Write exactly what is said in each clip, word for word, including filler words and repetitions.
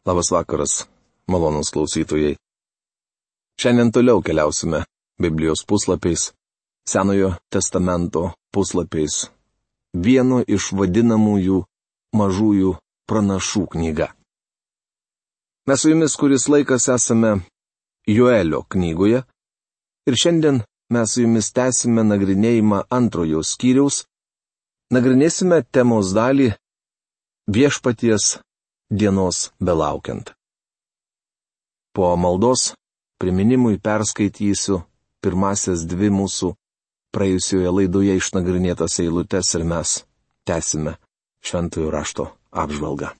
Labas vakaras, malonūs klausytojai. Šiandien toliau keliausime Biblijos puslapiais, Senojo testamento puslapiais, vienu iš vadinamųjų mažųjų pranašų knyga. Mes su jumis kuris laikas esame Joelio knygoje ir šiandien mes su jumis tęsime nagrinėjimą antrojo skyriaus, nagrinėsime temos dalį Viešpaties dienos belaukiant. Po maldos priminimui perskaitysiu pirmasias dvi mūsų praėjusioje laidoje išnagrinėtas eilutes ir mes tęsime šventojo rašto apžvalgą.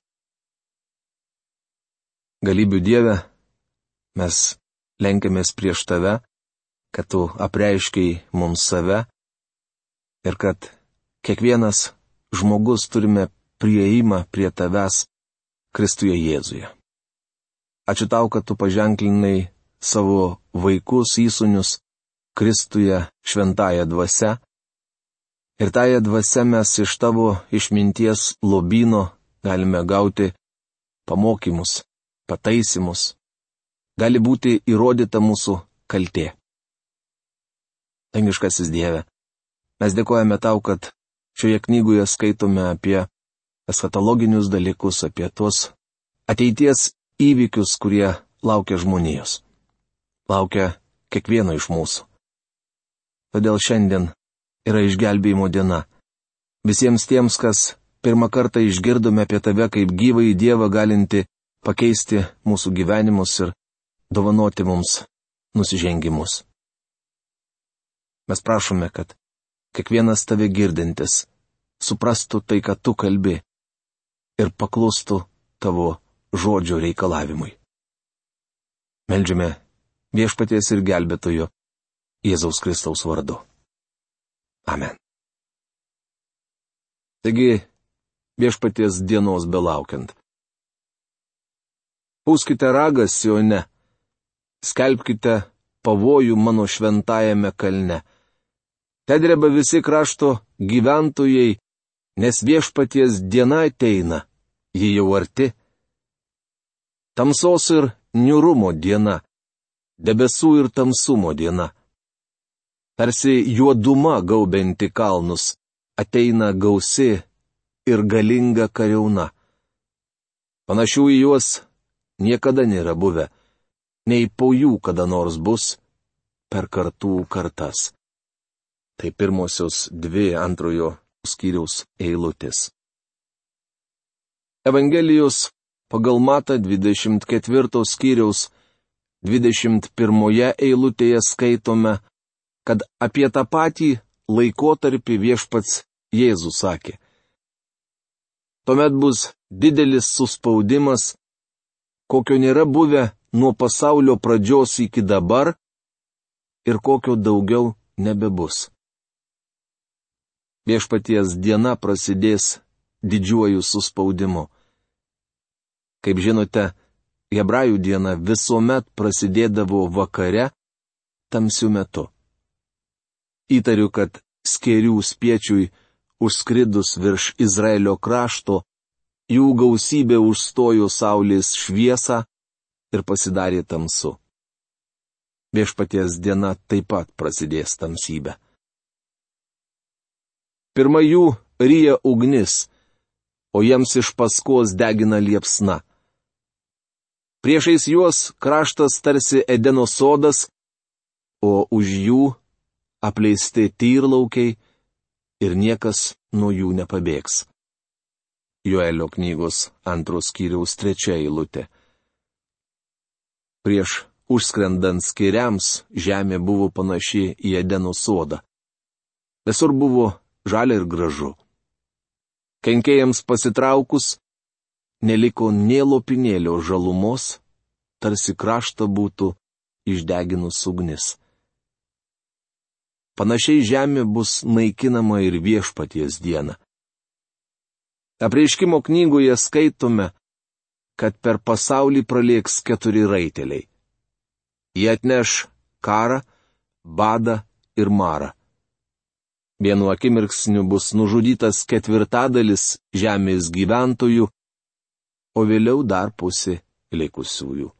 Galybių Dieve, mes lenkiamės prieš Tave, kad Tu apreiškiai mums save ir kad kiekvienas žmogus turime prieimą prie Tavęs Kristuje Jėzuje. Ačiū Tau, kad Tu paženklinai savo vaikus įsūnius Kristuje šventąją dvasią ir tąją dvasią mes iš Tavo išminties lobyno galime gauti pamokymus, pataisimus, gali būti įrodyta mūsų kaltė. Dangiškasis Dieve, mes dėkojame Tau, kad šioje knygoje skaitome apie eschatologinius dalykus, apie tuos ateities įvykius, kurie laukia žmonijos. Laukia kiekvieno iš mūsų. Todėl šiandien yra išgelbėjimo diena. Visiems tiems, kas pirmą kartą išgirdome apie Tave kaip gyvąjį Dievą galinti pakeisti mūsų gyvenimus ir dovanoti mums nusižengimus. Mes prašome, kad kiekvienas Tave girdintis suprastų tai, ką Tu kalbi ir paklustų Tavo žodžio reikalavimui. Meldžiame Viešpaties ir gelbėtojo Jėzaus Kristaus vardu. Amen. Taigi, Viešpaties dienos belaukiant. Pūskite ragą Sione, skelbkite pavojų mano šventajame kalne. Te dreba visi krašto gyventojai, nes Viešpaties diena ateina, ji jau arti. Tamsos ir niūrumo diena, debesų ir tamsumo diena. Tarsi juoduma gaubianti kalnus, ateina gausi ir galinga kariauna. Panašių į juos niekada nėra buvę, nei po jų kada nors bus per kartų kartas. Tai pirmosios dvi antrojo skyriaus eilutės. Evangelijos pagal Matą dvidešimt ketvirto skyriaus dvidešimt pirmoje eilutėje skaitome, kad apie tą patį laikotarpį Viešpats Jėzus sakė. Tuomet bus didelis suspaudimas, kokio nėra buvę nuo pasaulio pradžios iki dabar ir kokio daugiau nebebus. Viešpaties diena prasidės didžiuoju suspaudimu. Kaip žinote, hebrajų diena visuomet prasidėdavo vakare, tamsiu metu. Įtariu, kad skėrių spiečiui užskridus virš Izraelio krašto, jų gausybė užstojo saulės šviesą ir pasidarė tamsu. Viešpaties diena taip pat prasidės tamsybė. Pirma jų ryja ugnis, o jiems iš paskos degina liepsna. Priešais juos kraštas tarsi Edeno sodas, o už jų apleisti tyrlaukiai ir niekas nuo jų nepabėgs. Joelio knygos antros skyriaus trečia eilutė. Prieš užskrendant skėriams žemė buvo panaši į Edeno sodą. Visur buvo žalia ir gražu. Kenkėjams pasitraukus, neliko nė lopinėlio žalumos, tarsi kraštą būtų išdeginus ugnis. Panašiai žemė bus naikinama ir Viešpaties dieną. Apreiškimo knygoje skaitome, kad per pasaulį pralėks keturi raiteliai. Jie atneš karą, badą ir marą. Vienu akimirksniu bus nužudytas ketvirtadalis žemės gyventojų, o vėliau dar pusė likusiųjų.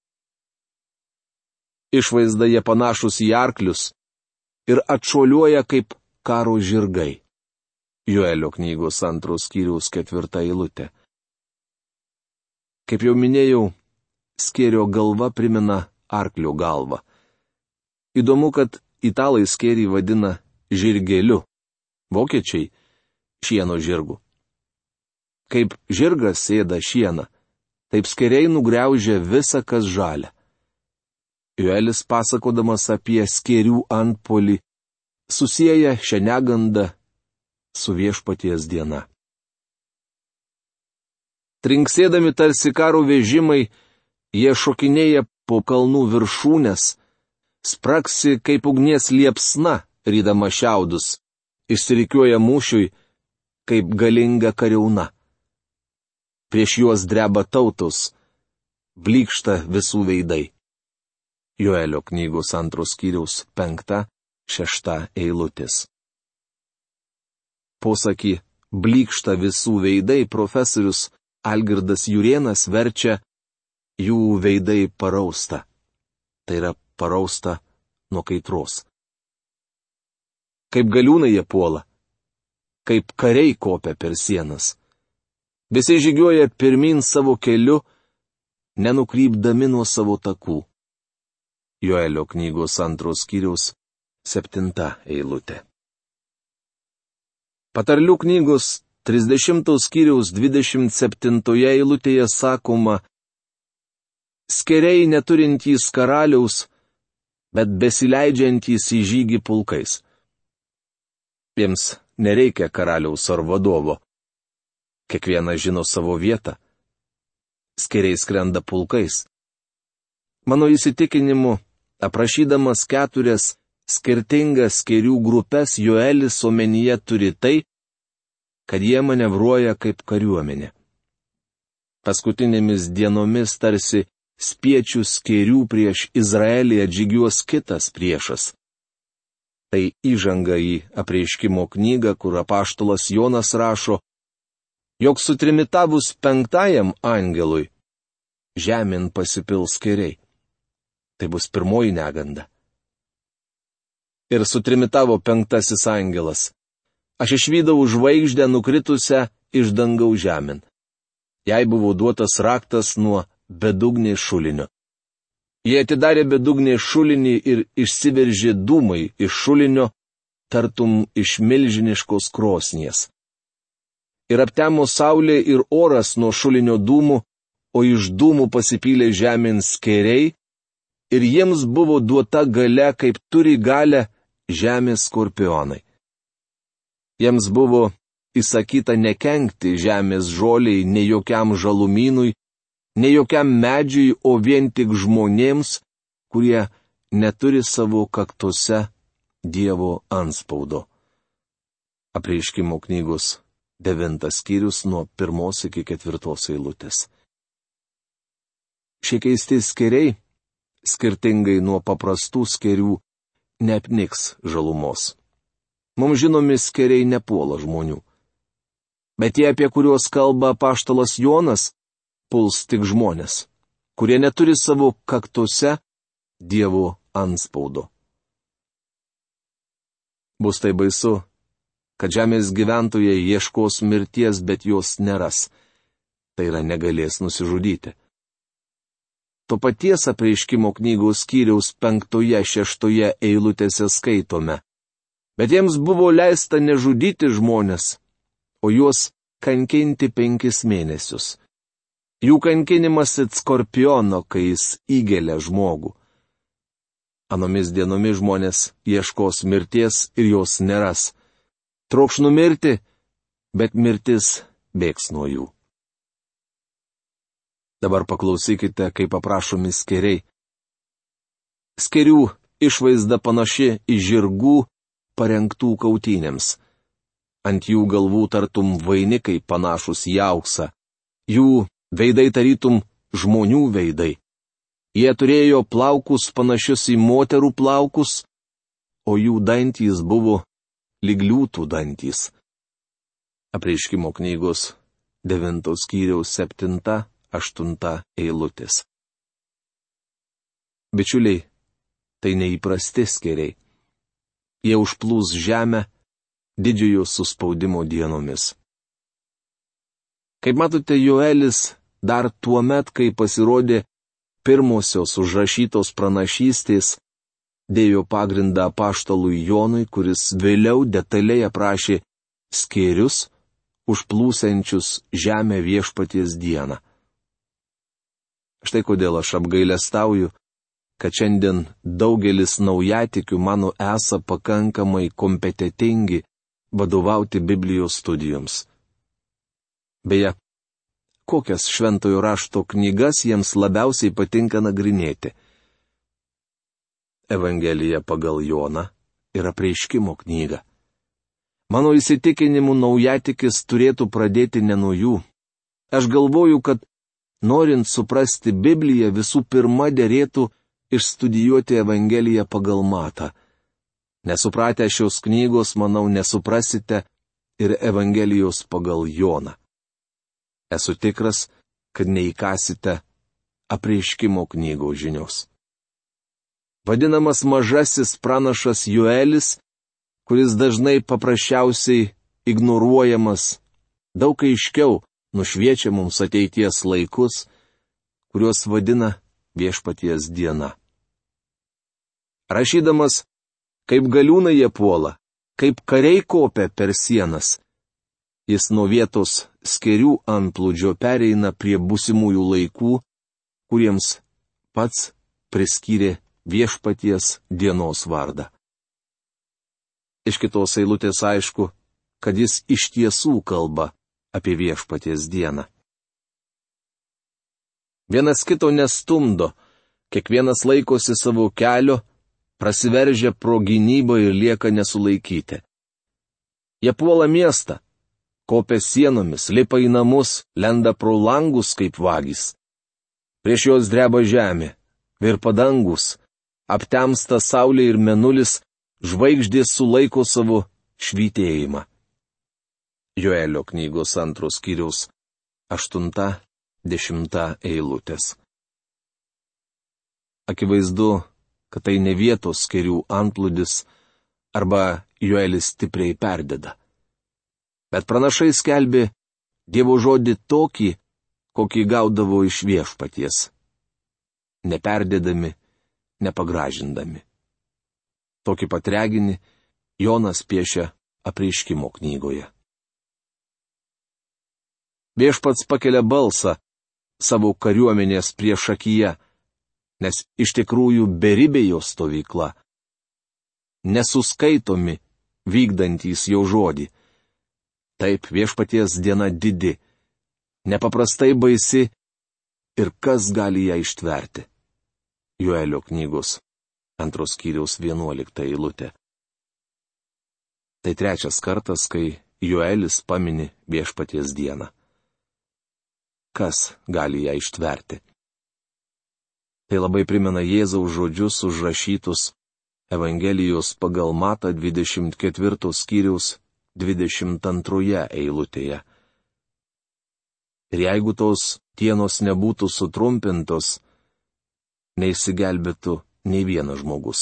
Išvaizda jie panašus į arklius ir atšuoliuoja kaip karo žirgai. Joelio knygos antros skyriaus ketvirta eilutė. Kaip jau minėjau, skėrio galva primena arklio galvą. Įdomu, kad italai skėrį vadina žirgeliu, vokiečiai šieno žirgu. Kaip žirgas ėda šieną, taip skėriai nugriaužia visą, kas žalia. Joelis, pasakodamas apie skėrių antpuolį, susieja šią negandą su viešpaties diena. Trinksėdami tarsi karo vežimai, jie šokinėja po kalnų viršūnės, spraksi kaip ugnies liepsna, rydama šiaudus, išsirikiuoja mūšiui kaip galinga kariauna. Prieš juos dreba tautos, blykšta visų veidai. Joelio knygos antros skyriaus penkta, šešta eilutės. Posakį blykšta visų veidai profesorius Algirdas Jurėnas verčia jų veidai parausta. Tai yra parausta nuo kaitros. Kaip galiūnai jie puola, kaip kariai kopia per sienas. Visi žygiuoja pirmin savo keliu, nenukrypdami nuo savo takų. Joelio knygos antros skyriaus septinta eilutė. Patarlių knygos trisdešimtos skyriaus dvidešimt septintoje eilutėje sakoma: skėriai neturintys karaliaus, bet besileidžiantys į žygį pulkais. Jiems nereikia karaliaus ar vadovo. Kiekvienas žino savo vietą. Skėriai skrenda pulkais. Mano įsitikinimu, aprašydamas keturias skirtingas skėrių grupės, Joelis omenyje turi tai, kad jie manevruoja kaip kariuomenė. Paskutinėmis dienomis tarsi spiečių skėrių prieš Izraelį atžygiuos kitas priešas. Tai įžanga į Apreiškimo knygą, kur apaštalas Jonas rašo, jog sutrimitavus penktajam angelui žemėn pasipils skėriai. Tai bus pirmoji neganda. Ir sutrimitavo penktasis angelas. Aš išvydau žvaigždę nukritusią iš dangaus žemėn. Jai buvo duotas raktas nuo bedugnės šulinio. Jie atidarė bedugnės šulinį ir išsiveržė dūmai iš šulinio, tartum iš milžiniškos krosnies. Ir aptemo saulė ir oras nuo šulinio dūmų, o iš dūmų pasipylė žemėn skėriai, ir jiems buvo duota galia, kaip turi galę žemės skorpionai. Jiems buvo įsakyta nekenkti žemės žoliai, nei jokiam žalumynui, nei jokiam medžiui, o vien tik žmonėms, kurie neturi savo kaktuose Dievo antspaudo. Apreiškimo knygos devintas skyrius nuo pirmos iki ketvirtos eilutės. Šie keisti skėriai, skirtingai nuo paprastų skėrių, neapniks žalumos. Mums žinomi skėriai nepuola žmonių. Bet tie, apie kuriuos kalba apaštalas Jonas, puls tik žmonės, kurie neturi savo kaktuose Dievo antspaudo. Bus tai baisu, kad žemės gyventojai ieškos mirties, bet jos neras. Tai yra, negalės nusižudyti. To paties Apreiškimo knygos skyriaus penktoje, šeštoje eilutėse skaitome. Bet jiems buvo leista nežudyti žmonės, o juos kankinti penkis mėnesius. Jų kankinimas it skorpiono, kai jis įgelia žmogų. Anomis dienomis žmonės ieškos mirties ir jos neras. Trokš numirti, bet mirtis bėgs nuo jų. Dabar paklausykite, kaip aprašomi skėriai. Skėrių išvaizda panaši į žirgų parengtų kautynėms. Ant jų galvų tartum vainikai panašus į auksą. Jų veidai tarytum žmonių veidai. Jie turėjo plaukus panašius į moterų plaukus, o jų dantys buvo lyg liūtų dantys. Apreiškimo knygos devintos skyriaus septinta, aštunta eilutės. Bičiuliai, tai neįprasti skėriai. Jie užplūs žemę didžiojo suspaudimo dienomis. Kaip matote, Joelis dar tuo met, kai pasirodė pirmosios užrašytos pranašystės, dėjo pagrindą apaštalui Jonui, kuris vėliau detaliai aprašė skėrius, užplūsiančius žemę viešpaties dieną. Štai kodėl aš apgailestauju, kad šiandien daugelis naujatikių mano esą pakankamai kompetentingi vadovauti Biblijos studijoms. Beje, kokias šventojo rašto knygas jiems labiausiai patinka nagrinėti? Evangelija pagal Joną ir apreiškimo knyga. Mano įsitikinimu, naujatikis turėtų pradėti ne nuo jų. Aš galvoju, kad norint suprasti Bibliją, visų pirma derėtų išstudijuoti Evangeliją pagal Matą. Nesupratę šios knygos, manau, nesuprasite ir Evangelijos pagal Joną. Esu tikras, kad neįkasite apreiškimo knygos žinios. Vadinamas mažasis pranašas Joelis, kuris dažnai paprasčiausiai ignoruojamas, daug aiškiau nušviečia mums ateities laikus, kuriuos vadina viešpaties diena. Rašydamas, kaip galiūnai jie puola, kaip kariai kopia per sienas, jis nuo vietos skėrių antplūdžio pereina prie būsimųjų laikų, kuriems pats priskyrė viešpaties dienos vardą. Iš kitos eilutės aišku, kad jis iš tiesų kalba apie viešpaties dieną. Vienas kito nestumdo, kiekvienas laikosi savo kelio, prasiveržia pro gynybą ir lieka nesulaikyti. Jie puola miestą, kopia sienomis, lipa į namus, lenda pro langus kaip vagys. Prieš juos dreba žemė, virpa dangus, aptemsta saulė ir mėnulis, žvaigždės sulaiko savo švytėjimą. Joelio knygos antros skyriaus aštunta, dešimta eilutės. Akivaizdu, kad tai ne vietos skėrių antplūdis arba Joelis stipriai perdeda. Bet pranašai skelbė Dievo žodį tokį, kokį gaudavo iš viešpaties. Neperdėdami, nepagražindami. Tokį pat reginį Jonas piešia apreiškimo knygoje. Viešpats pakelia balsą savo kariuomenės priešakyje, nes iš tikrųjų beribė jo stovykla. Nesuskaitomi vykdantys jo žodį. Taip, viešpaties diena didi, nepaprastai baisi ir kas gali ją ištverti. Joelio knygos antros skyriaus vienuolikta eilutė. Tai trečias kartas, kai Joelis pamini viešpaties dieną. Kas gali ją ištverti? Tai labai primena Jėzaus žodžius užrašytus Evangelijos pagal Matą dvidešimt ketvirtos skyriaus dvidešimt antroje eilutėje. Ir jeigu tos dienos nebūtų sutrumpintos, neišsigelbėtų nei vienas žmogus.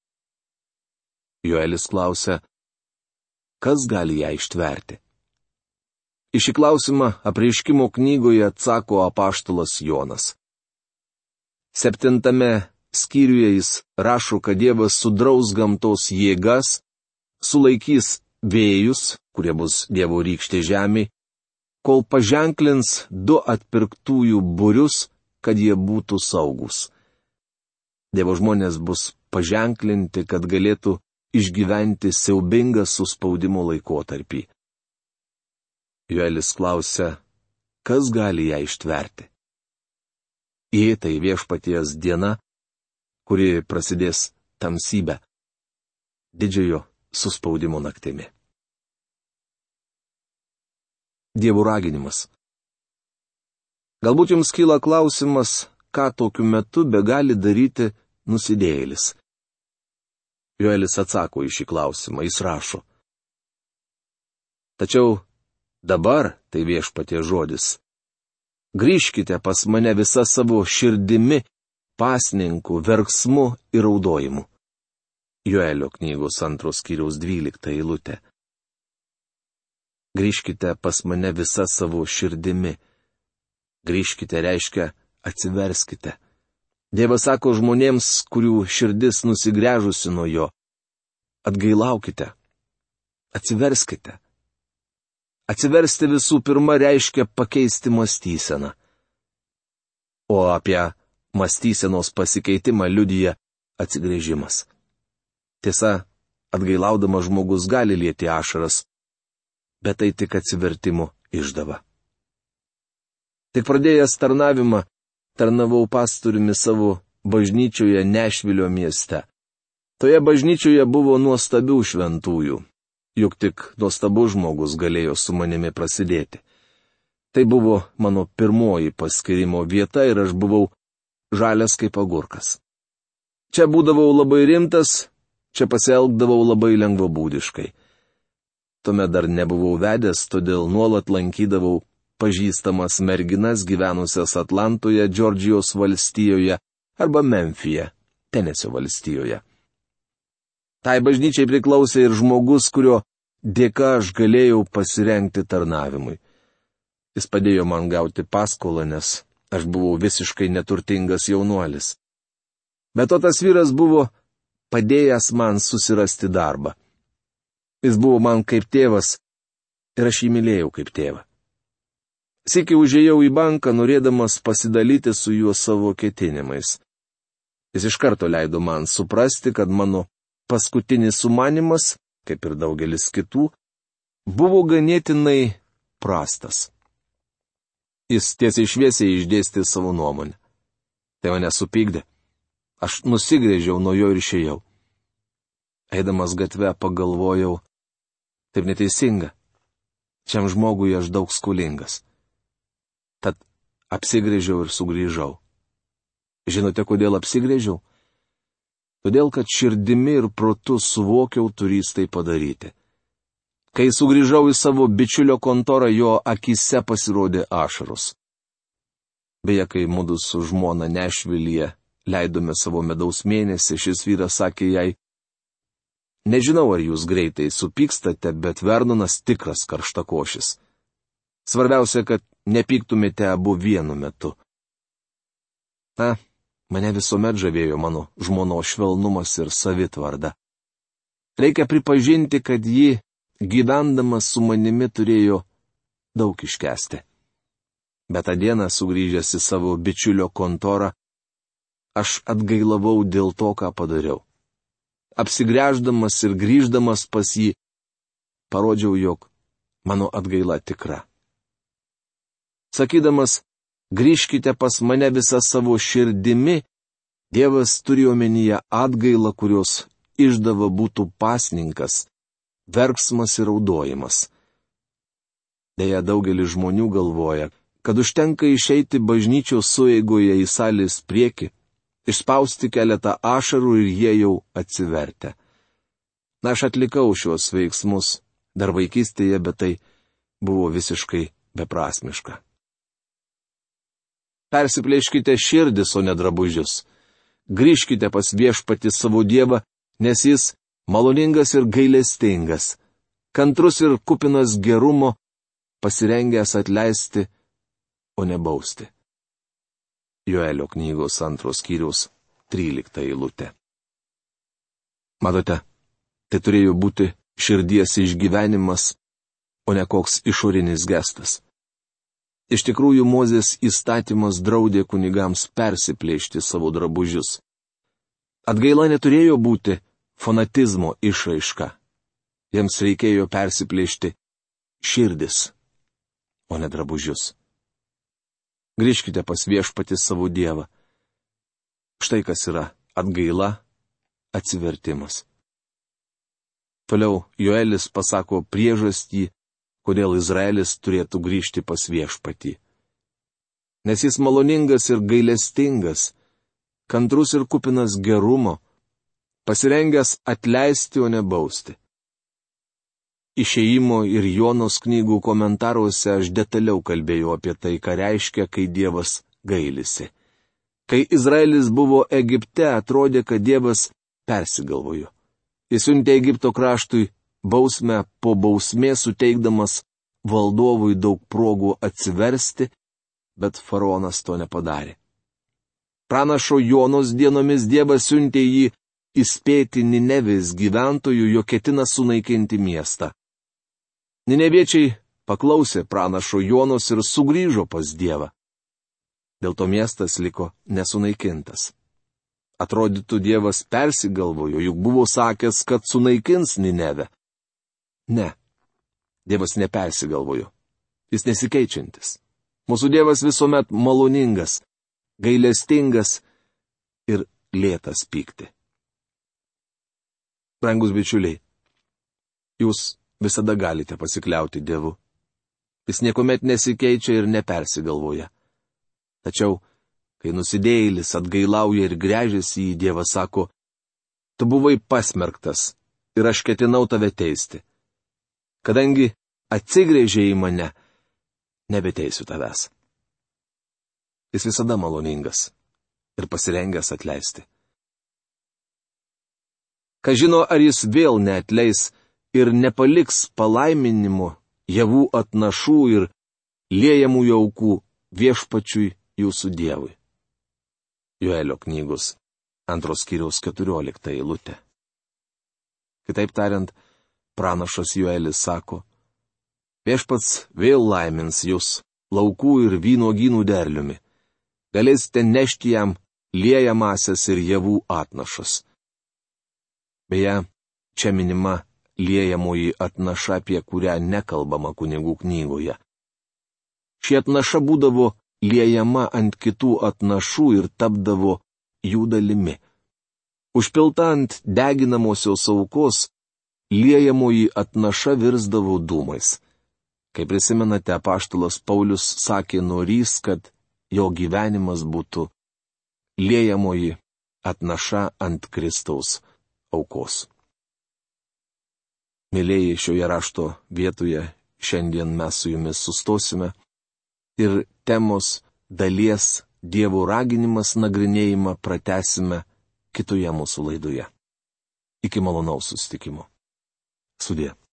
Joelis klausia, kas gali ją ištverti? Į šį klausimą apreiškimo knygoje atsako apaštalas Jonas. Septintame skyriuje jis rašo, kad Dievas sudraus gamtos jėgas, sulaikys vėjus, kurie bus Dievo rykštė žemėj, kol paženklins du atpirktųjų būrius, kad jie būtų saugus. Dievo žmonės bus paženklinti, kad galėtų išgyventi siaubingą suspaudimo laikotarpį. Joelis klausia, kas gali ją ištverti? Jei tai viešpaties diena, kuri prasidės tamsybę, didžiojo suspaudimo naktimi. Dievo raginimas. Galbūt jums kyla klausimas, ką tokiu metu begali daryti nusidėjėlis. Joelis atsako į šį klausimą, jis rašo. Tačiau dabar tai viešpaties žodis. grįžkite pas mane visa savo širdimi, pasninku, verksmu ir raudojimu. Joelio knygos antros skyriaus dvylikta eilutė. Grįžkite pas mane visa savo širdimi. Grįžkite reiškia atsiverskite. Dievas sako žmonėms, kurių širdis nusigręžusi nuo jo. Atgailaukite. Atsiverskite. Atsiversti visų pirma reiškia pakeisti mąstyseną. O apie mąstysenos pasikeitimą liudija atsigręžimas. Tiesa, atgailaudamas žmogus gali lieti ašaras, bet tai tik atsivertimo išdava. Tik pradėjęs tarnavimą, tarnavau pastoriumi savo bažnyčioje Nešvilio mieste. Toje bažnyčioje buvo nuostabių šventųjų. Juk tik nuostabus žmogus galėjo su manimi prasidėti. Tai buvo mano pirmoji paskirimo vieta ir aš buvau žalias kaip agurkas. Čia būdavau labai rimtas, čia pasielgdavau labai lengvabūdiškai. Tuomet dar nebuvau vedęs, todėl nuolat lankydavau pažįstamas merginas gyvenusias Atlantoje, Džordžijos valstijoje arba Memfyje, Tenesio valstijoje. Tai bažnyčiai priklausė ir žmogus, kurio dėka aš galėjau pasirengti tarnavimui. Jis padėjo man gauti paskolą, nes aš buvau visiškai neturtingas jaunuolis. Bet to tas vyras buvo padėjęs man susirasti darbą. Jis buvo man kaip tėvas ir aš jį mylėjau kaip tėvą. Sykį užėjau į banką, norėdamas pasidalyti su juo savo ketinimais. Jis iš karto leido man suprasti, kad mano paskutinis sumanimas, kaip ir daugelis kitų, buvo ganėtinai prastas. Jis tiesiai šviesiai išdėstė savo nuomonę. Tai mane supykdė. Aš nusigrėžiau nuo jo ir išėjau. Eidamas gatve pagalvojau, taip neteisinga. Šiam žmogui aš daug skolingas. Tad apsigrėžiau ir sugrįžau. Žinote, kodėl apsigrėžiau? Todėl, kad širdimi ir protu suvokiau turys tai padaryti. Kai sugrįžau į savo bičiulio kontorą, jo akise pasirodė ašaros. Beje, kai mudu su žmona Nešvilyje leidome savo medaus mėnesį, šis vyras sakė jai, nežinau, ar jūs greitai supykstate, bet Vernonas tikras karštakošis. Svarbiausia, kad nepyktumėte abu vienu metu. Na, mane visuomet žavėjo mano žmonos švelnumas ir savitvarda. Reikia pripažinti, kad ji, gyvendamas su manimi, turėjo daug iškęsti. Bet tą dieną, sugrįžęs į savo bičiulio kontorą, aš atgailavau dėl to, ką padariau. Apsigręždamas ir grįždamas pas jį, parodžiau, jog mano atgaila tikra. Sakydamas, grįžkite pas mane visą savo širdimi, Dievas turi omenyje atgailą, kurios išdava būtų pasninkas, verksmas ir raudojimas. Deja, daugelis žmonių galvoja, kad užtenka išeiti bažnyčios sueigoje į salės priekį, išspausti keletą ašarų ir jie jau atsivertę. Na, aš atlikau šios veiksmus dar vaikystėje, bet tai buvo visiškai beprasmiška. Persiplėškite širdis, o ne drabužius. Grįžkite pas viešpatį savo Dievą, nes jis maloningas ir gailestingas, kantrus ir kupinas gerumo, pasirengęs atleisti, o ne bausti. Joelio knygos antros skyriaus trylikta eilutė. Matote, tai turėjo būti širdies išgyvenimas, o ne koks išorinis gestas. Iš tikrųjų, Mozės įstatymas draudė kunigams persiplėšti savo drabužius. Atgaila neturėjo būti fanatizmo išraiška. Jiems reikėjo persiplėšti širdis, o ne drabužius. Grįžkite pas viešpatį savo Dievą. Štai kas yra atgaila, atsivertimas. Toliau Joelis pasako priežastį, kodėl Izraelis turėtų grįžti pas viešpatį. Nes jis maloningas ir gailestingas, kantrus ir kupinas gerumo, pasirengęs atleisti, o ne bausti. Išėjimo ir Jonos knygų komentaruose aš detaliau kalbėjau apie tai, ką reiškia, kai Dievas gailisi. Kai Izraelis buvo Egipte, atrodė, kad Dievas persigalvojo. Jis siuntė Egipto kraštui bausmę po bausmės, suteikdamas valdovui daug progų atsiversti, bet faraonas to nepadarė. Pranašo Jonos dienomis Dievas siuntė jį įspėti Ninevės gyventojų, jog ketina sunaikinti miestą. Nineviečiai paklausė pranašo Jonos ir sugrįžo pas Dievą. Dėl to miestas liko nesunaikintas. Atrodytų, Dievas persigalvojo, juk buvo sakęs, kad sunaikins Ninevę. Ne, Dievas nepersigalvojo. Jis nesikeičiantis. Mūsų Dievas visuomet maloningas, gailestingas ir lėtas pykti. Brangus bičiuliai, jūs visada galite pasikliauti Dievu. Jis niekuomet nesikeičia ir nepersigalvoja. Tačiau, kai nusidėjėlis atgailauja ir gręžiasi į Dievą, sako, tu buvai pasmerktas ir aš ketinau tave teisti. Kadangi atsigręžė į mane, nebeteisiu tavęs. Jis visada maloningas ir pasirengęs atleisti. Kas žino, ar jis vėl neatleis ir nepaliks palaiminimo, javų atnašų ir liejamų aukų viešpačiui jūsų Dievui. Joelio knygos antros skyriaus keturiolikta eilutė. Kitaip tariant, pranašas Joelis sako, viešpats vėl laimins jūs laukų ir vynuogynų derliumi. Galėsite nešti jam liejamasias ir javų atnašas. Beje, čia minima liejamoji atnaša, apie kurią nekalbama kunigų knygoje. Ši atnaša būdavo liejama ant kitų atnašų ir tapdavo jų dalimi. Užpilta ant deginamosios aukos, liejamoji atnaša virsdavo dūmais. Kaip prisimenate, apaštalas Paulius sakė norys, kad jo gyvenimas būtų liejamoji atnaša ant Kristaus aukos. Mėlėjai, šioje rašto vietoje šiandien mes su jumis sustosime ir temos dalies Dievo raginimas nagrinėjimą pratęsime kitoje mūsų laidoje. Iki malonaus susitikimo. Sudie.